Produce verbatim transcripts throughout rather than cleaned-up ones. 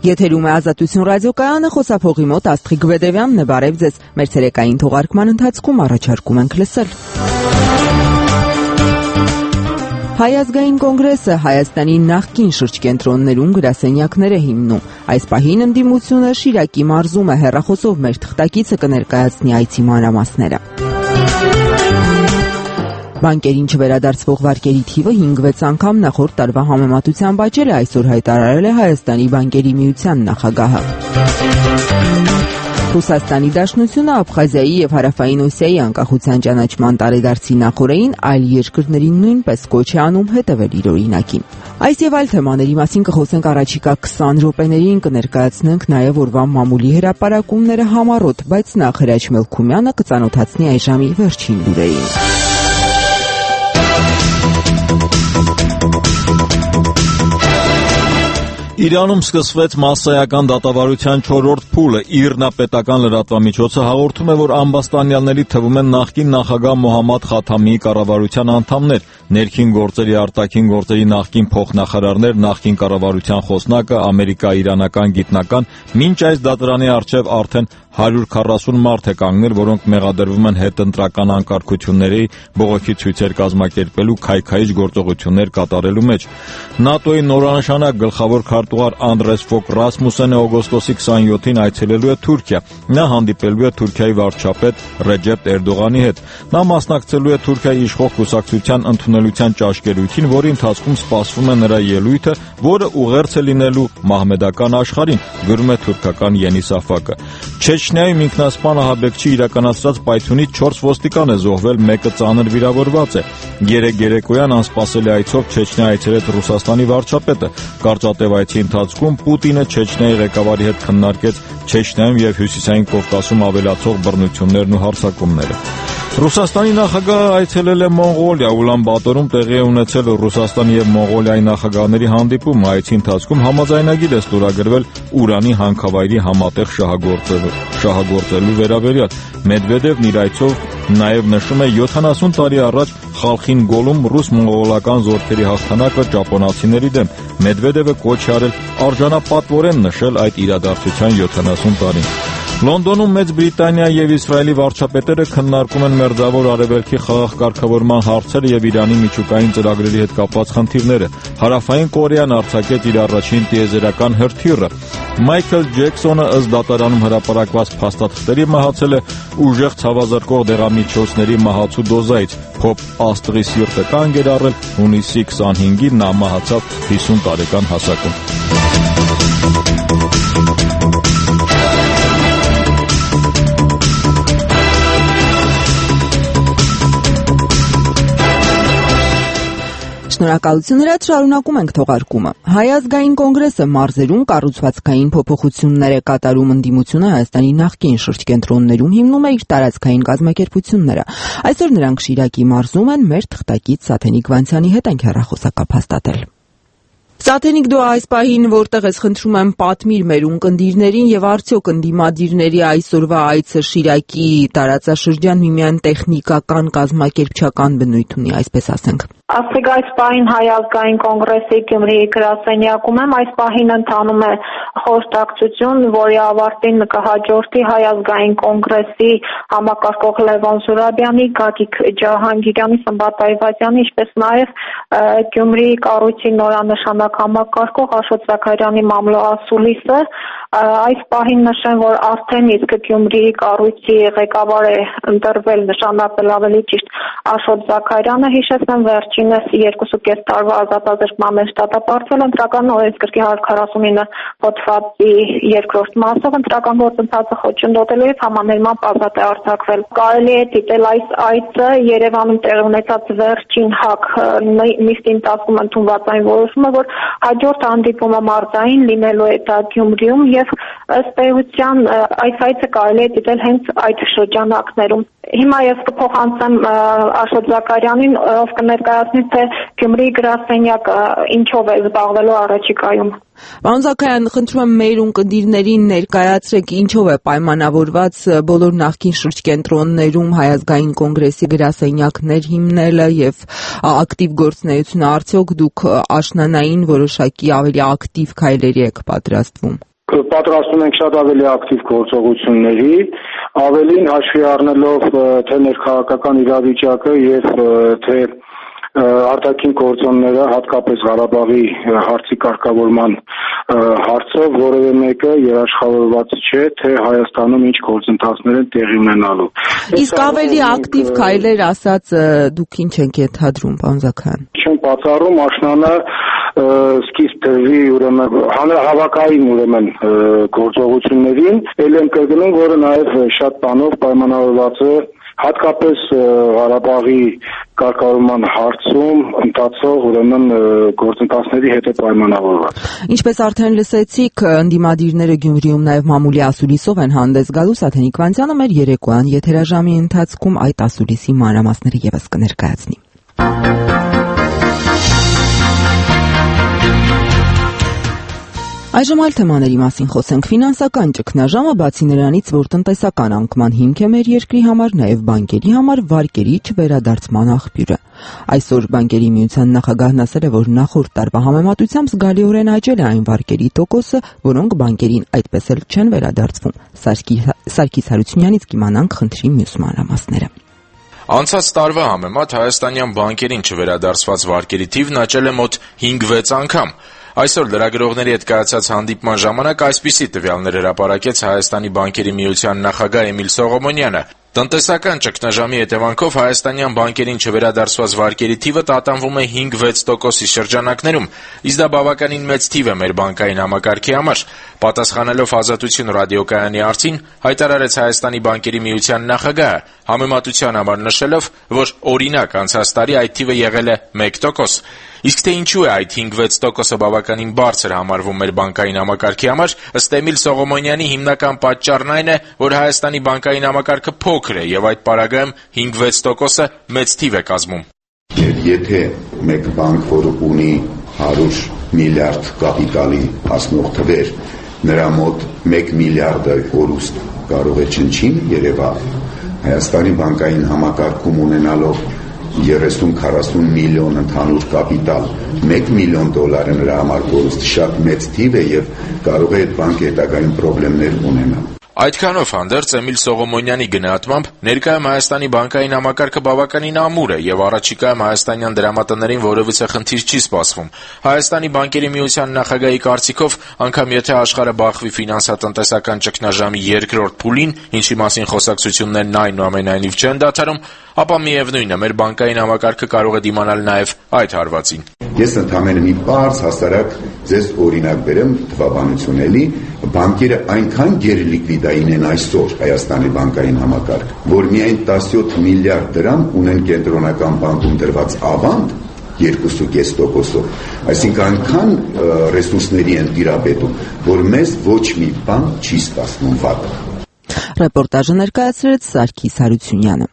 Եթերում է Ազատություն ռադիոկայանը, խոսափողի մոտ Աստղիկ Բեդևյանն է, բարև ձեզ։ Մեր ցերեկային թողարկման ընթացքում առաջարկում ենք լսել. Հայ ազգային կոնգրեսը Հայաստանի նախկին շրջկենտրոններում գրասենյակներ է հիմնում։ Այս պահին ընդդիմությունը Շիրակի մարզում է, հեռախոսով մեր թղթակիցը կներկայացնի այցի մանրամասները։ Բանկերին չվերադարձվող վարկերի թիվը հինգ-վեց անգամ նախորդ տարվա համեմատությամբ աճել է, այսօր հայտարարել է Հայաստանի բանկերի միության նախագահը։ Ռուսաստանի Դաշնությունը Աբխազիայի եւ Հարավային Օսիայի անկախության ճանաչման տարեդարձի նախօրեին այլ երկրներին նույնպես կոչ է անում հետևել իր օրինակին։ Այս եւ այլ թեմաների մասին կխոսենք առաջիկա քսան րոպեներին, կներկայացնենք նաեւ օրվա մամուլի հրապարակումները համառոտ, բայց նախ Հրաչ Մելքումյանը կծանոթացնի այս ժամի վերջին լուրերին։ Իրանում սկսվեց մասսայական դատավարության չորրորդ փուլը։ ԻՌՆԱ պետական լրատվամիջոցը հաղորդում է, որ ամբաստանյալների թվում են նախկին նախագահ Մոհամմադ Խաթամիի կառավարության անդամներ, ներքին գործերի, արտաքին գործերի նախկին փոխնախարարներ, նախկին կառավարության խոսնակը, ամերիկա-իրանական գիտնական, մինչ այս դատարանի առջև արդեն հարյուր քառասուն մարդ է կանգնել, որոնք մեղադրվում են հետընտրական անկարգությունների, բողոքի ցույցեր կազմակերպելու, քայքայիչ գործողություններ կատարելու մեջ։ ՆԱՏՕ-ի նորանշանակ գլխավոր քարտուղար Անդրես Ֆոկ Ռասմուսենը օգոստոսի քսանյոթին այցելելու է Թուրքիա։ Նա հանդիպելու է Թուրքիայի վարչապետ Ռեջեփ Էրդողանի հետ։ Նա մասնակցելու է Թուրքիայի իշխող կուսակցության ընդունելության ճաշկերույթին, որի ընթացքում սպասվում է նրա ելույթը, որը ուղերձ է լինելու մահմեդական աշխարհին, գրում է թուրքական Yeni Safak-ը։ Չեչնիայում ինքնասպան ահաբեկչի իրականացրած պայթյունից չորս ոստիկան է զոհվել, մեկը ծանր վիրավորված է։ Երեկ երեկոյան անսպասելի այցով Չեչնիա այցելեց Ռուսաստանի վարչապետը։ Կարճատև այցի ընթացքում Պուտինը Չեչնիայի ղեկավարի հետ քննարկեց Չեչնիայում եւ Հյուսիսային Կովկասում ավելացող բռնություններն ու հարձակումները։ Ռուսաստանի նախագահը այցելել է Մոնղոլիա, Ուլան Բաթորում տեղի է ունեցել Ռուսաստանի եւ Մոնղոլիայի նախագահների հանդիպում։ Այցի ընթացքում համաձայնագիր է ստորագրվել Ուրանի հանքավայրի համատեղ շահագործելու շահագործելու վերաբերյալ։ Մեդվեդևն իր այցով նաև նշում է յոթանասուն տարի առաջ Խալխին գոլում ռուս-մոնղոլական զորքերի հաղթանակը ճապոնացիների դեմ։ Մեդվեդևը կոչ է արել արժանապատվորեն նշել այդ իրադարձության յոթանասուն տարին։ Լոնդոնում Մեծ Բրիտանիայի եւ Իսրայելի վարչապետերը քննարկում են Մերձավոր Արևելքի խաղաղ կարգավորման հարցերը եւ Իրանի միջուկային ծրագրերի հետ կապված խնդիրները։ Հարավային Կորեան արձակեց իր առաջին տիեզերական հրթիռը։ Մայքլ Ջեքսոնը ըստ դատարանում հրապարակված փաստաթղթերի մահացել է ուժեղ ցավազրկող դեղամիջոցների մահացու դոզայից։ Փոփ Աստղի սիրտը կանգ էր առել հունիսի քսանհինգին, նա մահացավ հիսուն տարեկան հասակում։ Շնորհակալություն Հրաչ, շարունակում ենք թողարկումը։ Հայ ազգային կոնգրեսը մարզերում կառուցվածքային փոփոխություններ է կատարում, ընդդիմությունը Հայաստանի նախկին շրջկենտրոններում հիմնում է իր տարածքային կազմակերպությունները։ Այսօր նրանք Շիրակի մարզում են, մեր թղթակից Սաթենիկ Վանցյանի հետ ենք հեռախոսակապ հաստատել։ Սաթենիկ, դու այս պահին որտեղ ես, խնդրում եմ, պատմիր մեր ունկնդիրներին եւ արդյոք ընդդիմադիրների այսօրվա այցը Շիրակի տարածաշրջան միմիան տեխնիկական կազմակերպչական բնույթ ունի, այսպես ասենք։ Ասիկ այս պահին Հայ ազգային կոնգրեսի Գյումրիի գրասենյակում եմ, այս պահին ընթանում է խորհրդակցություն, որի ավարտին կհաջորդի Հայ ազգային կոնգրեսի համակարգող Լևոն Զուրաբյանի, Գագիկ Ջահանգիրյանի, Սմբատ Այվազյանի, ինչպես նաև Գյումրիի կառույցի նորանշանակ համակարգող Աշոտ Զաքարյանի մամլո ասուլիսը։ Այս պահին նշեմ, որ արդեն իսկ Գյումրիի կառույցի ղեկավար է ընտրվել, նշանակվել ավելի ճիշտ Աշոտ Զաքարյանը, հիշեցնեմ վերջինս երկուսուկես տարվա ազատազրկման մեջ դատապարտվել ընտրական օրենսգրքի հարյուր քառասունինը հոդվածի երկրորդ մասով ընտրական գործընթացը խոչընդոտելու եւ համաներմամբ ազատ է արձակվել։ Կարելի է դիտել այս այցը Երևանում տեղի ունեցած վերջին ՀԱԿ նիստի ընթացքում ընդունված այն որոշումը, որ հաջորդ հանդիպումը մարզային լինելու է դա Գյումրիում եւ ըստ էության այս այցը կարելի է դիտել հենց այդ շրջանակներում։ Հիմա ես կփոխանցեմ Աշոտ Զաքարյանին, ով կներկայացնի, թե Գյումրիի գրասենյակը ինչով է զբաղվելու առաջիկայում։ Պարոն Զաքարյան, խնդրում եմ մեր ունկնդիրներին ներկայացրեք, ինչով է պայմանավորված բոլոր նախկին շրջկենտրոններում Հայ ազգային կոնգրեսի գրասենյակներ հիմնելը եւ ակտիվ գործունեությունը, արդյոք դուք աշնանային որոշակի ավելի ակտիվ քայլերի եք պատրաստվում։ Պատրաստում ենք շատ ավելի ակտիվ գործողությունների, ավելին հաշվի առնելով թե ներքաղաքական իրավիճակը եւ թե արտաքին գործոնները, հատկապես Ղարաբաղի հարցի կարգավորման հարցը, որևէ մեկը երաշխավորված չէ, թե Հայաստանում ինչ գործընթացներ են տեղի ունենալու։ Իսկ ավելի ակտիվ քայլեր ասած դուք ինչ եք ենթադրում, պարոն Զաքարյան։ Չեմ բացառում աշնանը սկիզբ դրվի ուրեմն հանրահավաքային ուրեմն գործողություններին, ել եմ կրկնում, որը նաև շատ բանով պայմանավորված է հատկապես Ղարաբաղի կարգավորման հարցում ընթացող ուրեմն գործընթացների հետ է պայմանավորված։ Ինչպես արդեն լսեցիք, ընդդիմադիրները Գյումրիում նաև մամուլի ասուլիսով են հանդես գալու, Սաթենիկ Վանձյանը մեր երեկոյան եթերաժամի ընթացքում այդ ասուլիսի մանրամասները ևս կներկայացնի։ Այժմ այլ թեմաների մասին խոսենք։ Ֆինանսական ճգնաժամը, բացի նրանից, որ տնտեսական անկման հիմք է մեր երկրի համար, նաև բանկերի համար վարկերի չվերադարձման աղբյուր է։ Այսօր Բանկերի միության նախագահն ասել է, որ նախորդ տարվա համեմատությամբ զգալիորեն աճել է այն վարկերի տոկոսը, որոնք բանկերին այդպես էլ չեն վերադարձվում։ Սարգիս Հարությունյանից կիմանանք խնդրի մյուս մանրամասները։ Անցած տարվա համեմատ հայաստանյան բանկերին չվերադարձված վարկերի թիվն աճել է մոտ հինգ-վեց անգամ։ Այսօր լրագրողների հետ կայացած հանդիպման ժամանակ այսպիսի տվյալներ հրապարակեց Հայաստանի բանկերի միության նախագահ Էմիլ Սողոմոնյանը։ Տնտեսական ճգնաժամի հետևանքով հայաստանյան բանկերին չվերադարձված վարկերի թիվը տատանվում է հինգ-վեց տոկոսի շրջանակներում, իսկ դա բավականին մեծ թիվ է մեր բանկային համակարգի համար։ Պատասխանելով Ազատություն ռադիոկայանի հարցին, հայտարարեց Հայաստանի բանկերի միության նախագահը, համեմատության համար նշելով, որ օրինակ անցած տարի այդ թիվը եղել է մեկ տոկոս։ Իսկ թե ինչու է այդ հինգ-վեց տոկոսը բավականին բարձր համարվում մեր բանկային համակարգի համար, ըստ Էմիլ Սողոմոնյանի հիմնական պատճառն այն է, որ Հայաստանի բանկային համակարգը փոքր է եւ այդ պարագայում հինգ-վեց տոկոսը մեծ թիվ է կազմում։ Եթե մեկ բանկ, որը ունի հարյուր միլիարդ կապիտալի հասնող թվեր, նրա մոտ մեկ միլիարդը կորուստ կարող է չնչին երևալ, Հայաստանի բանկային համակարգում ունենալով երեսուն-քառասուն միլիոն ընդհանուր կապիտալ, մեկ միլիոն դոլարը նրա համար կորուստ շատ մեծ թիվ է եւ կարող է այդ բանկը հետագայում խնդիրներ ունենալ։ Այդքանով հանդերձ Էմիլ Սողոմոնյանի գնահատմամբ ներկայում Հայաստանի բանկային համակարգը բավականին ամուր է եւ առաջիկայում հայաստանյան դրամատներին որևիցե խնդիր չի սպասվում։ Հայաստանի բանկերի միության նախագահի կարծիքով, անգամ եթե աշխարհը բախվի ֆինանսատնտեսական ճգնաժամի երկրորդ փուլին, ինչի մասին խոսակցություններն այնուամենայնիվ չեն դադարում, ապա միևնույն է, մեր բանկային համակարգը կարող է դիմանալ նաեւ այդ հարվածին։ Ես ընդհանրապես մի բարձ հասարակ ձեզ օրինակ բերեմ թվաբանություն էլի, բանկերը այնքան գերլիկվիդային են այսօր Հայաստանի բանկային համակարգ, որ միայն տասնյոթ միլիարդ դրամ ունեն կենտրոնական բանկում դրված ավանդ երկու կoma պենս տոկոսով, այսինքն այնքան ռեսուրսների են տիրապետում, որ մեզ ոչ մի բան չի սպասվում վատ։ Ռեպորտաժը ներկայացրեց Սարգիս Հարությունյանը։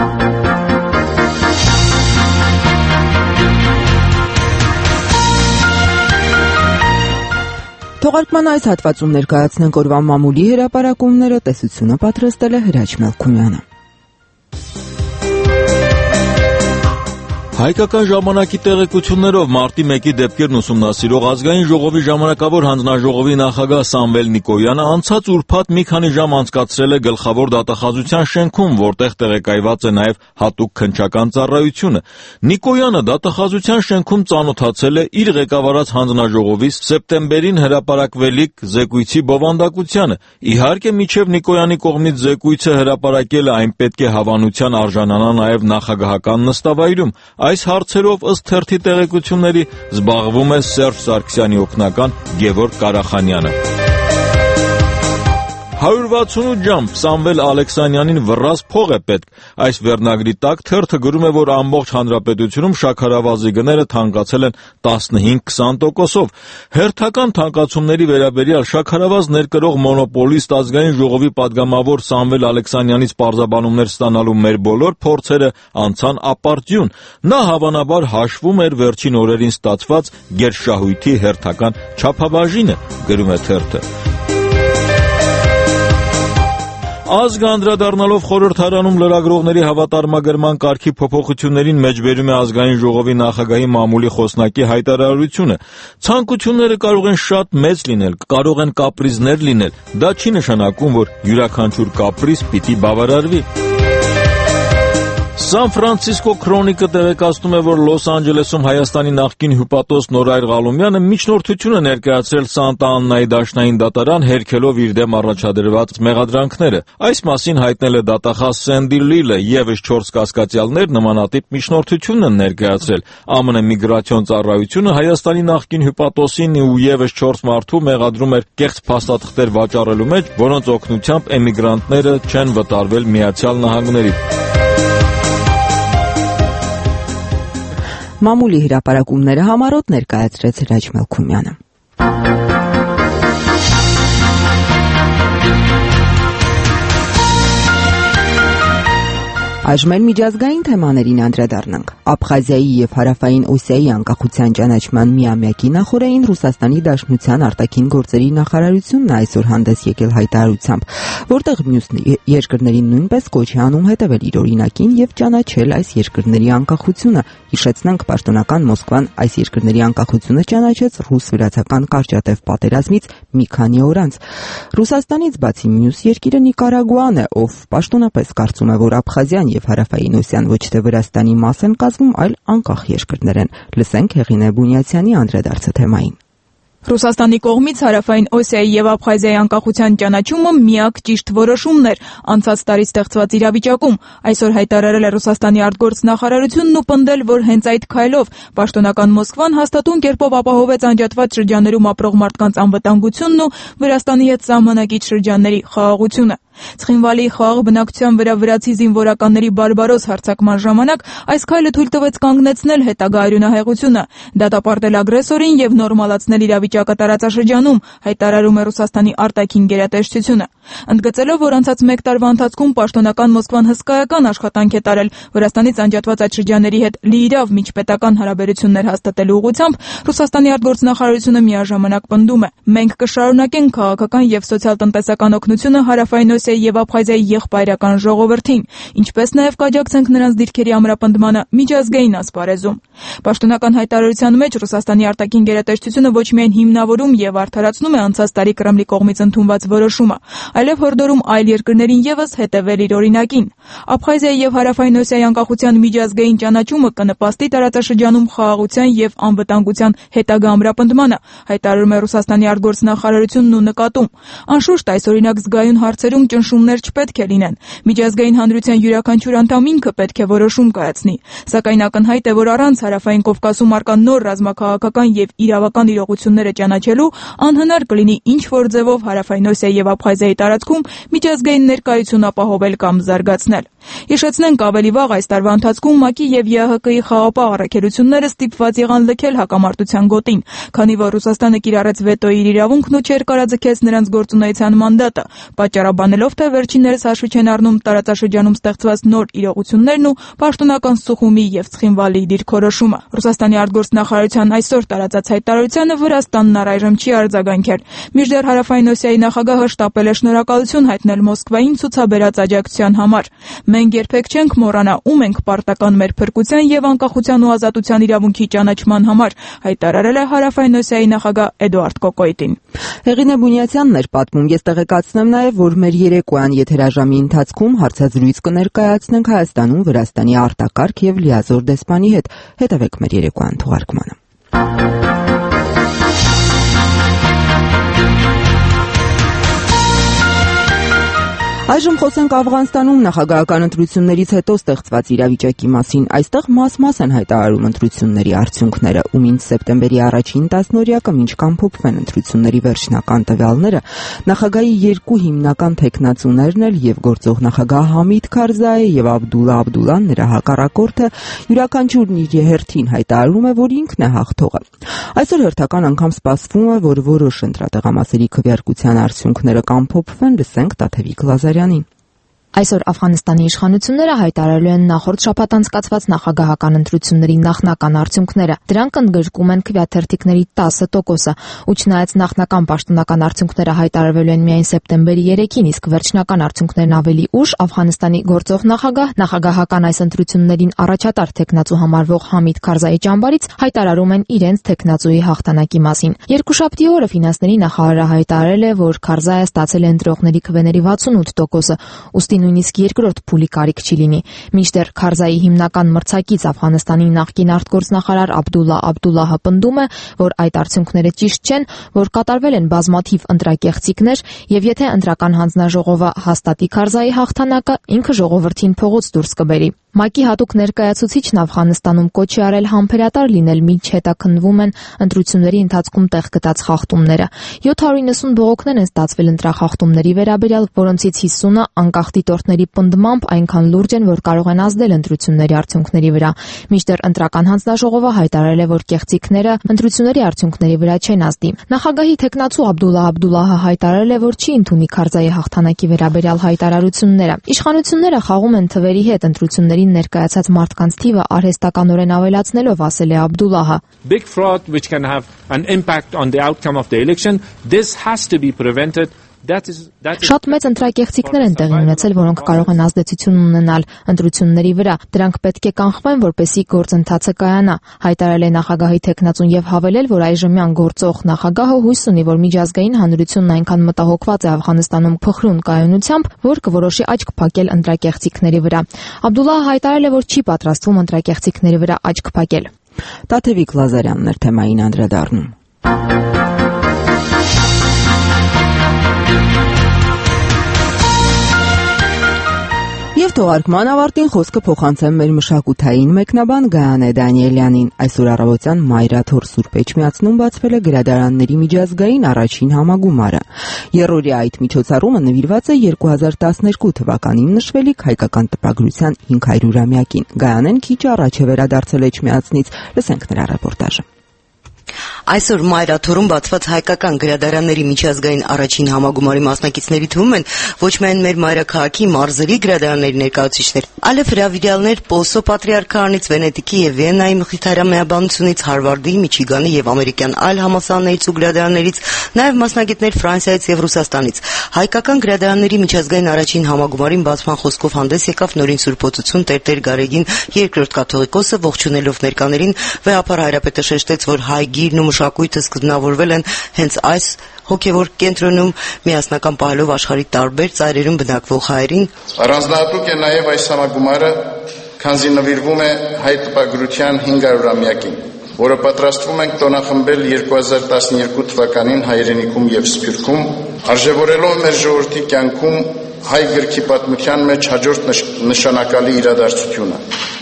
Թողարկման այս հատվածում ներկայացնենք օրվա մամուլի հրապարակումները, տեսությունը պատրաստել է Հրաչ Մելքումյանը։ Հայկական ժամանակի տեղեկություններով մարտի մեկի դեպքերն ուսումնասիրող ազգային ժողովի ժամանակավոր հանձնաժողովի նախագահ Սամվել Նիկոյանը անցած ուրբաթ մի քանի ժամ անցկացրել է գլխավոր դատախազության շենքում, որտեղ տեղեկայված է նաև հատուկ քննչական ծառայությունը։ Նիկոյանը դատախազության շենքում ծանոթացել է իր ղեկավարած հանձնաժողովի սեպտեմբերին հրապարակվելիք զեկույցի բովանդակությանը։ Իհարկե, մինչև Նիկոյանի կողմից զեկույցը հրապարակելը այն պետք է հավանության արժանանա նաև նախագահական նստավայրում։ Այս հարցերով ըստ թերթի տեղեկությունների զբաղվում է Սերժ Սարգսյանի օգնական Գևորգ Կարախանյանը։ հարյուր վաթսունութ ժամ Սամվել Ալեքսանյանին վռած փող է պետք։ Այս վերնագրի տակ թերթը գրում է, որ ամբողջ հանրապետությունում շաքարավազի գները թանկացել են տասնհինգ-քսան տոկոսով։ Հերթական թանկացումների վերաբերյալ շաքարավազ ներկրող մոնոպոլիստ ազգային ժողովի падգամավոր Սամվել Ալեքսանյանից պարզաբանումներ ստանալու մեր բոլոր փորձերը անցան ապարդյուն։ Նա հավանաբար հաշվում էր վերջին օրերին ստացված գերշահույթի հերթական չափաբաժինը, գրում է թերթը։ Ազգը անդրադառնալով խորհրդարանում լրագրողների հավատարմագրման կարգի փոփոխություններին մեջբերում է ազգային ժողովի նախագահի մամուլի խոսնակի հայտարարությունը։ Ցանկությունները կարող են շատ մեծ լինել, կարող են կապրիզներ լինել, դա չի նշանակում, որ յուրաքանչյուր կապրիզ պիտի բավարարվի։ Սան Ֆրանցիսկո քրոնիկը տեղեկացնում է, որ Լոս Անջելեսում Հայաստանի նախկին հյուպատոս Նորայր Ղալումյանը միջնորդություն է ներկայացրել Սանտա Աննայի դաշնային դատարան, հերքելով իր դեմ առաջադրված մեղադրանքները։ Այս մասին հայտնել է դատախազ Սենդի Լիլը, ևս չորս կասկածյալներ նմանատիպ միջնորդություն են ներկայացրել։ ԱՄՆ միգրացիոն ծառայությունը Հայաստանի նախկին հյուպատոսին ու ևս չորս մարդու մեղադրում էր կեղծ փաստաթղթեր վաճառելու մեջ, որոնց օգնությամբ էմիգրանտները չեն վտարվել Միացյալ Նահանգների։ Մամուլի հրապարակումները համառոտ ներկայացրեց Հրաչ Մելքումյանը։ Այժմ էլ միջազգային թեմաներին անդրադառնանք։ Աբխազիայի եւ Հարավային Օսիայի անկախության ճանաչման միամյակի նախօրեին Ռուսաստանի Դաշնության արտաքին գործերի նախարարությունն այսօր հանդես եկել հայտարարությամբ, որտեղ մյուս երկրներին նույնպես կոչ է անում հետևել իր օրինակին եւ ճանաչել այս երկրների անկախությունը։ Հիշեցնենք, պաշտոնական Մոսկվան այս երկրների անկախությունը ճանաչեց ռուս-վրացական կարճատև պատերազմից մի քանի օր անց։ Ռուսաստանից բացի մյուս երկիրը Նիկարագուան է, ով պաշտոնապես կարծում է, որ Աբխազիան եւ Հարավային Օսիան ոչ թե Վրաստանի մաս են կազմում, այլ անկախ երկրներ են։ Լսենք Հեղինե Բունյացյանի անդրադարձը թեմային։ Ռուսաստանի կողմից Հարավային Օսիայի եւ Աբխազիայի անկախության ճանաչումը միակ ճիշտ որոշումն էր անցած տարի ստեղծված իրավիճակում։ Այսօր հայտարարել է Ռուսաստանի արտգործնախարարությունն ու պնդել, որ հենց այդ քայլով պաշտոնական Մոսկվան հաստատուն կերպով ապահովեց անջատված շրջաններում ապրող մարդկանց անվտանգությունն ու Վրաստանի հետ սահմանակից շրջանների խաղաղությունը։ Ცხինվալի խաղաղ բնակչության վրա վրացի զինվորականների բարբարոս հարձակման ժամանակ այս քայլը թույլ տվեց կանգնեցնել հետագա արյունահեղությունը, դատապարտել ագրեսորին եւ նորմալացնել իրավիճակը տարածաշրջանում, հայտարարում է Ռուսաստանի արտաքին գերատեսչությունը։ Ընդգծելով, որ անցած մեկ տարվա ընթացքում պաշտոնական Մոսկվան հսկայական աշխատանք է տարել Վրաստանից անջատված այդ շրջանների հետ լիիրավ միջպետական հարաբերություններ հաստատելու ուղղությամբ, Ռուսաստանի արտգործնախարարությունը միաժամանակ պնդում է. մենք կշարունակենք քաղաքական եւ սոցիալ-տնտեսական օգնությունը Հարավային Օսիայի եւ Աբխազիայի եղբայրական ժողովրդին, ինչպես նաեւ կաջակցենք նրանց դիրքերի ամրապնդմանը միջազգային ասպարեզում։ Պաշտոնական հայտարարության մեջ Ռուսաստանի արտաքին գերատեսչությունը ոչ միայն հիմնավորում եւ արդարացնում է անցած տարի Կրեմլի կողմից ընդունված որոշումը, այլև հորդորում այլ երկրներին եւս հետևել իր օրինակին։ Աբխազիայի եւ Հարավային Օսիայի անկախության միջազգային ճանաչումը կնպաստի տարածաշրջանում խաղաղության եւ անվտանգության հետագա ամրապնդմանը, հայտարարում է Ռուսաստանի արտգործնախարարությունն ու նկատում. անշուշտ այս օրինակ զգայուն հարցերում ճնշումներ չպետք է լինեն։ Միջազգային հանրության յուրաքանչյուր անդամ ինքը պետք է որոշում կայացնի։ Սակայն ակնհայտ է, որ առանց Հարավային Կովկասում առկա նոր ռազմաքաղաքական եւ իրավական իրողությունները ճանաչելու անհնար կլինի ինչ որ ձևով Հարավային Օսիայի եւ Աբխազիայի տարածքում միջազգային ներկայություն ապահովել կամ զարգացնել։ Հիշեցնենք, ավելի վաղ այս տարվա ընթացքում ՄԱԿ-ի եւ ԵԱՀԿ-ի խաղապահ առաքելությունները ստիպված եղան լքել հակամարտության գոտին, քանի որ Ռուսաստանը կիրառեց վետոյի իր իրավունքն ու չէր կարաձգեց նրանց գործունեության մանդատը, պատճառաբանելով, թե վերջիններս հաշվի չեն առնում տարածաշրջանում ստեղծված նոր իրողություններն ու պաշտոնական Սուխումի եւ Ცხինվալի դիրքորոշումը։ Ռուսաստանի արտգործնախարարության այսօր տարածած հայտարարությանը Վրաստանն առայժմ չի արձագանքել։ Մինչդեռ Հարավային Օսիայի նախագահը շտապել է շնորհակալություն հայտնել Մոսկվային ցուցաբերած աջակցության համար։ Մենք երբեք չենք մոռանա, ում ենք պարտական մեր փրկության եւ անկախության ու ազատության իրավունքի ճանաչման համար, հայտարարել է Հարավային Օսիայի նախագահ Էդուարդ Կոկոյտին։ Հեղինե Բունյացյանն էր պատմում։ Ես տեղեկացնեմ նաեւ, որ մեր երեկոյան եթերաժամի ընթացքում հարցազրույց կներկայացնենք Հայաստանում Վրաստանի արտակարգ եւ լիազոր դեսպանի հետ։ Հետևեք մեր երեկոյան թողարկմանը։ Այժմ խոսենք Աֆղանստանում նախագահական ընտրություններից հետո ստեղծված իրավիճակի մասին։ Այստեղ մաս-մաս են հայտարարում ընտրությունների արդյունքները, ու մինչ սեպտեմբերի առաջին տասնօրյակը մինչ կամփոփվեն ընտրությունների վերջնական տվյալները, նախագահի երկու հիմնական թեկնածուներն էլ եւ գործող նախագահ Համիդ Քարզայը եւ Աբդուլլա Աբդուլլան, նրա հակառակորդը, յուրաքանչյուրն իր հերթին հայտարարում է, որ ինքն է հաղթողը։ Այսօր հերթական անգամ սպասվում է, որ որոշ ընտրատեղամասերի քվեարկության արդյունքները կամփոփվեն, լսենք Տաթևիկ Լազարյանին։ Այսօր Աֆղանստանի իշխանությունները հայտարարել են նախորդ շաբաթ անցկացված նախագահական ընտրությունների նախնական արդյունքները։ Դրանք ընդգրկում են քվեաթերթիկների տասը տոկոսը, ու չնայած նախնական պաշտոնական արդյունքները հայտարարվել են միայն սեպտեմբերի երեքին, իսկ վերջնական արդյունքներն ավելի ուշ, Աֆղանստանի գործող նախագահ նախագահական այս ընտրություններին առաջատար թեկնածու համարվող Համիդ Քարզայի ճամբարից հայտարարում են իրենց թեկնածուի հաղթանակի մասին։ Երկուշաբթի օրը ֆինանսների նախարարը հայտարարել է, որ Քարզայը ստացել է ընտրողների քվեների վաթսունութ տոկոսը, ուստի նույնիսկ երկրորդ փուլի կարիք չի լինի։ Մինչդեռ Քարզայի հիմնական մրցակից Աֆղանստանի նախկին արտգործնախարար Աբդուլլա Աբդուլլահը պնդում է, որ այդ արդյունքները ճիշտ չեն, որ կատարվել են բազմաթիվ ընտրակեղծիքներ, եւ եթե ընտրական հանձնաժողովը հաստատի Քարզայի հաղթանակը, ինքը ժողովրդին փողոց դուրս կբերի։ ՄԱԿ-ի հատուկ ներկայացուցիչն Աֆղանստանում կոչ է արել համբերատար լինել, մինչ հետաքննվում են ընտրությունների ընթացքում տեղ գտած խախտումները։ յոթ հարյուր իննսուն բողոքներ են ստացվել ընտրախախտումների վերաբերյալ, որոնցից հիսունը անկախ դիտորդների պնդմամբ այնքան լուրջ են, որ կարող են ազդել ընտրությունների արդյունքների վրա։ Մինչդեռ ընտրական հանձնաժողովը հայտարարել է, որ կեղծիքները ընտրությունների արդյունքների վրա չեն ազդի։ Նախագահի թեկնածու Աբդուլլա Աբդուլլահը հայտարարել է, որ չի ընդունի Քարզայի հաղթանակի վերաբերյալ հայտարարությունները։ Իշխանությունները խաղում են թվերի հետ ընտրությունների ներկայացած մարդկանց թիվը արհեստականորեն ավելացնելով, ասել է Աբդուլլահը. Big fraud which can have an impact on the outcome of the election, this has to be prevented. Շատ մեծ ընտրակեղծիքներ են տեղի ունեցել, որոնք կարող են ազդեցություն ունենալ ընտրությունների վրա։ Դրանք պետք է կանխվեն, որպեսզի գործընթացը կայանա, հայտարարել է նախագահի թեկնածուն եւ հավելել, որ այժմյան գործող նախագահը հույս ունի, որ միջազգային հանրությունն այնքան մտահոգված է Աֆղանստանում փխրուն կայունությամբ, որ կորոշի աչք փակել ընտրակեղծիքների վրա։ Աբդուլլահը հայտարարել է, որ չի պատրաստվում ընտրակեղծիքների վրա աչք փակել։ Տաթևիկ Լազարյանն էր թեմային անդրադառնում։ Եվ թողարկման ավարտին խոսքը փոխանցեմ մեր մշակութային մեկնաբան Գայանե Դանիելյանին։ Այսօր առավոտյան Մայրաթոր Սուրբ Էջմիածնում բացվել է գրադարանների միջազգային առաջին համագումարը։ Երրորդի այդ միջոցառումը նվիրված է երկու հազար տասներկու թվականին նշվելիք հայկական տպագրության հինգ հարյուրամյակին։ Գայանեն քիչ առաջ է վերադարձել Էջմիածնից, լսենք նրա ռեպորտաժը։ Այսօր Մայրաթորում բացված հայկական գրադարանների միջազգային առաջին համագումարի մասնակիցների թվում են ոչ միայն մեր մայրաքաղաքի մարզերի գրադարանների ներկայացուցիչներ, այլև հրավիրյալներ Պոլսո Պատրիարքարանից, Վենետիկի եւ Վիեննայի մխիթարամիաբանությունից, Հարվարդի, Միչիգանի եւ ամերիկյան այլ համալսարաններից ու գրադարաններից, նաեւ մասնագետներ Ֆրանսիայից եւ Ռուսաստանից։ Հայկական գրադարանների միջազգային առաջին համագումարին բացման խոսքով հանդես եկավ Նորին Սուրբ Օծություն Տեր-Տեր Գարեգին երկրորդ կաթողիկոսը, ողջունելով ներկաներին, վեհապար հայրապետը շեշտեց, որ հայ գիրն ու մշակույթը սկզբնավորվել են հենց այս հոգևոր կենտրոնում, միասնական պահելով աշխարհի տարբեր ծայրերում բնակվող հայերին։ Առանձնահատուկ է նաև այս համագումարը, քանզի նվիրվում է հայ տպագրության հինգ հարյուրամյակին, որը պատրաստվում ենք տոնախմբել երկու հազար տասներկու թվականին հայրենիքում եւ Սփյուռքում, արժևորելով մեր ժողովրդի կյանքում հայ գրքի պատմության մեջ հաջորդ նշանակալի իրադարձությունը,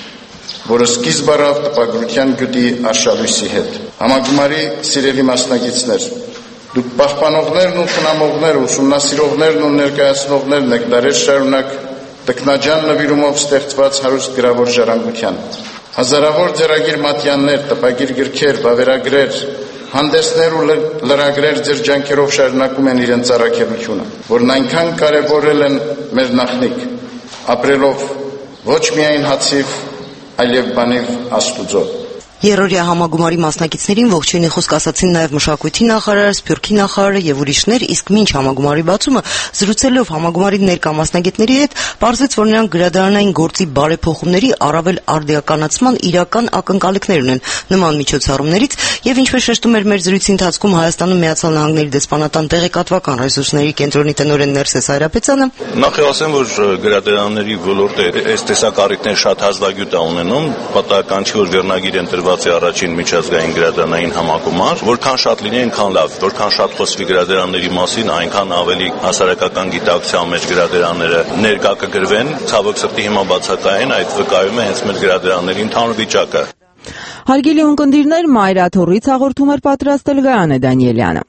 որը սկիզբ առավ տպագրության գյուտի արշալույսի հետ։ Համագումարի սիրելի մասնակիցներ, դուք պահպանողներն ու խնամողներ, ուսումնասիրողներն ու ներկայացնողներն եք դարեր շարունակ տքնաջան նվիրումով ստեղծված հարուստ գրավոր ժառանգության։ Հազարավոր ձեռագիր մատյաններ, տպագիր գրքեր, վավերագրեր, հանդեսներ ու լրագրեր ձեր ջանքերով շարունակում են իրենց առաքելությունը, որն այնքան կարևորել են մեր նախնիկ, ապրելով ոչ միայն հացիվ, այլև բանիվ Աստուծո։ Երրորդյա համագումարի մասնակիցներին ողջույնի խոսք ասացին նաև մշակույթի նախարարը, Սփյուռքի նախարարը եւ ուրիշներ, իսկ մինչ համագումարի բացումը զրուցելով համագումարի ներկա մասնագետների հետ, պարզվեց, որ նրանք գրադարանային գործի բարեփոխումների առավել արդիականացման իրական ակնկալիքներ ունեն նման միջոցառումներից եւ ինչպես շեշտում էր մեր զրույցի ընթացքում Հայաստանում Միացյալ Նահանգների դեսպանատան տեղեկատվական ռեսուրսների կենտրոնի տնօրեն Ներսես Հայրապետյանը, նախ ասեմ, որ գրադարանների ոլորտը այս տեսակարիքներ շատ հազվագյուտ է ունենում, պատահական չի, որ վերնագիր են տրված է առաջին միջազգային գրադարանային համագումար, որքան շատ լինի, այնքան լավ, որքան շատ խոսվի գրադարանների մասին, այնքան ավելի հասարակական գիտակցության մեջ գրադարանները ներկա կգրվեն, ցավոք սրտի հիմա բացակայեն, այդ վկայում է հենց մեր գրադարանների ընդհանուր վիճակը։ Հարգելի ունկնդիրներ, Մայրաթորից հաղորդում էր պատրաստել Գայանե Դանիելյանը։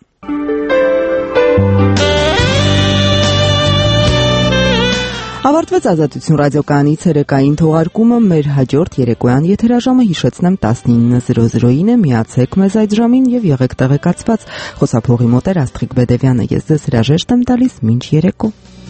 Ավարտվեց Ազատություն ռադիոկայանի ցերեկային թողարկումը, մեր հաջորդ երեկոյան եթերաժամը հիշեցնեմ տասնինը զրո զրոին է, միացեք մեզ այդ ժամին եւ եղեք տեղեկացված։ Խոսափողի մոտ էր Աստղիկ Բեդևյանը, ես ձեզ հրաժեշտ եմ տալիս մինչ երեկո։